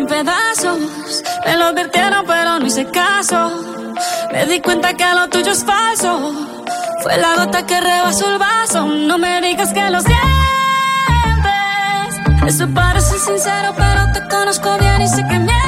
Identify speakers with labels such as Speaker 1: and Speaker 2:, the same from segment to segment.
Speaker 1: en pedazos. Me lo advirtieron pero no hice caso. Me di cuenta que lo tuyo es falso. Fue la gota que rebasó el vaso. No me digas que lo sientes. Eso parece sincero pero te conozco bien y sé que mientes.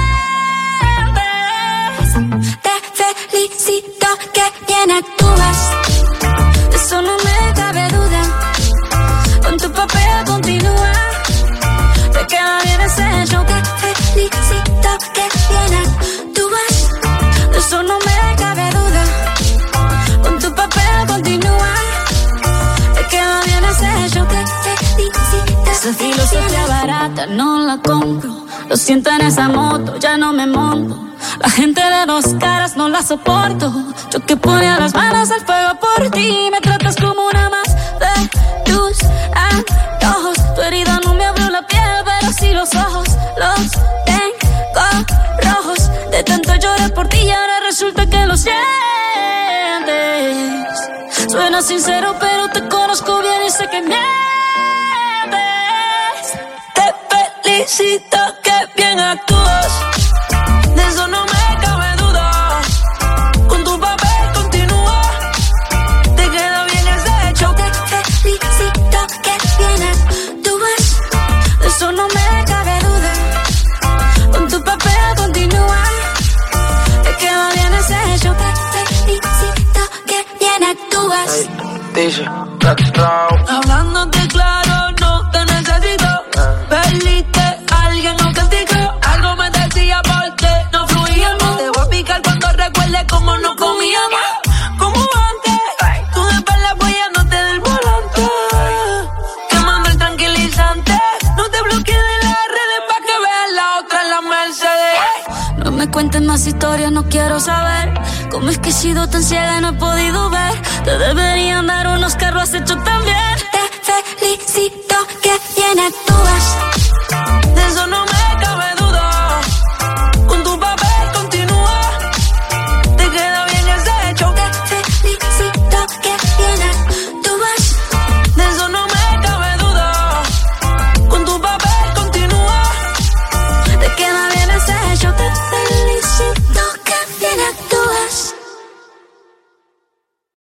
Speaker 1: Te felicito que bien actúas. De eso no me cabe duda. Con tu papel continúa. Te queda bien ese show. Te felicito que bien actúas. De eso no me cabe duda. Con tu papel continúa. Te queda bien ese show. Te felicito. Esa filosofía barata no la compro. Lo siento en esa moto, ya no me monto. La gente de dos caras no la soporto. Yo que ponía las manos al fuego por ti. Me tratas como una más de tus antojos. Tu herida no me abrió la piel, pero sí los ojos. Los tengo rojos. De tanto lloré por ti y ahora resulta que lo sientes. Suena sincero, pero te conozco bien y sé que mientes. Te felicito que bien actúas. De eso no me cabe duda. Con tu papel continúa. Te queda bien ese hecho. Te felicito que bien actúas. De eso no me cabe duda. Con tu papel continúa. Te queda bien ese hecho. Te felicito que bien actúas.
Speaker 2: Dice,
Speaker 1: hablándote claro, no te necesito. Perdiste alguien o castigo. Algo me decía porque no fluíamos. Te voy a picar cuando recuerde cómo no comíamos. Como antes, tú de espalda apoyándote del volante. Quemando el tranquilizante. No te bloquees de las redes pa' que veas la otra en la Mercedes. No me cuentes más historias, no quiero saber. ¿Cómo es que he sido tan ciega y no he podido ver? Te deberían dar unos carros hechos tan bien. Te felicito